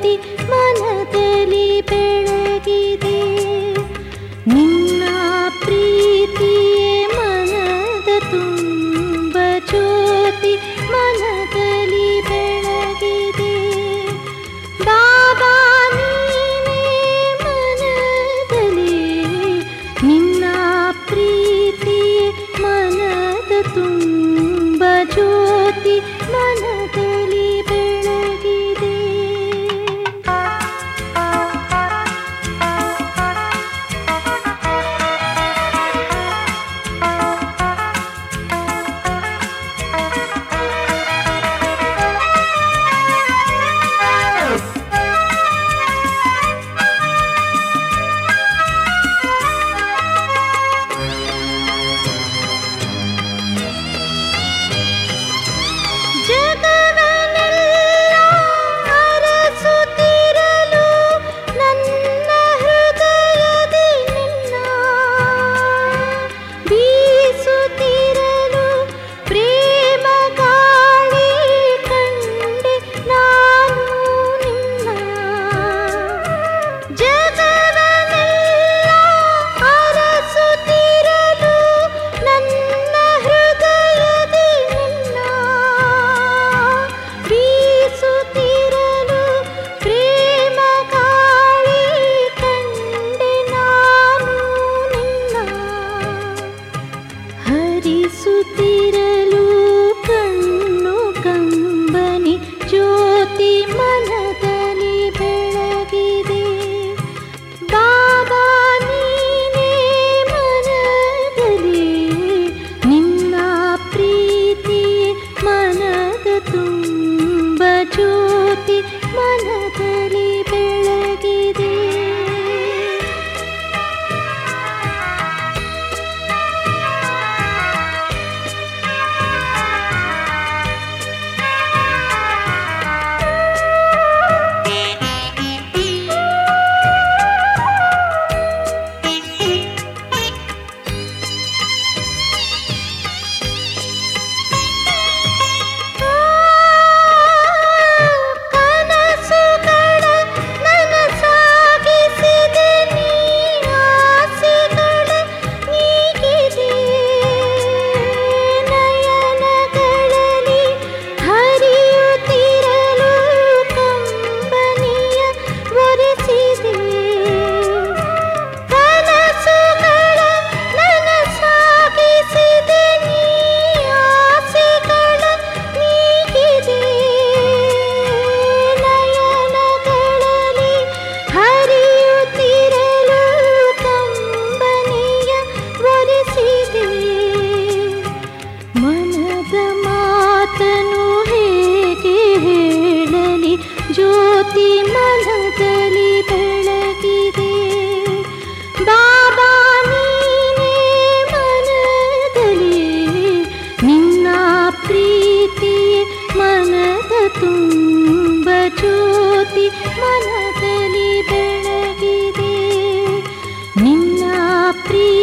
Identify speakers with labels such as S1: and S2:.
S1: ಜ್ಯೋತಿ ಮನದಲ್ಲಿ ಬೆಳಗಿದೆ. ನಿನ್ನ ಪ್ರೀತಿಯೇ ಮನದ ತುಂಬ ಜ್ಯೋತಿ ಮನದಲ್ಲಿ ಬೆಳಗಿದೆ. ಬಾಬಾ ನೀನೇ ಮನದಲ್ಲಿ, ನಿನ್ನ ಪ್ರೀತಿಯೇ ಮನದ ತುಂಬ ಜ್ಯೋತಿ ಮನದಲ್ಲಿ ಬೆಳಗಿದೆ. ಹರಿಸುತ್ತಿರಲು ಕಣ್ಣು ಕಂಬನಿ ಜ್ಯೋತಿ ಮನದಲ್ಲಿ ಬೆಳಗಿದೆ. ಬಾಬಾ ನೀನೇ ಮನದಲ್ಲಿ, ನಿನ್ನ ಪ್ರೀತಿಯೇ ಮನದ ತುಂಬ ಜ್ಯೋತಿ ಮನದಲ್ಲಿ ಬೆಳಗಿದೆ. ಜ್ಯೋತಿ ಮನದಲ್ಲಿ ಬೆಳಗಿದೆ. ಬಾಬಾ ನೀನೇ ಮನದಲ್ಲಿ, ನಿನ್ನ ಪ್ರೀತಿಯೇ ಮನದ ತುಂಬ ಜ್ಯೋತಿ ಮನದಲ್ಲಿ ಬೆಳಗಿದೆ. ನಿನ್ನ ಪ್ರೀತಿ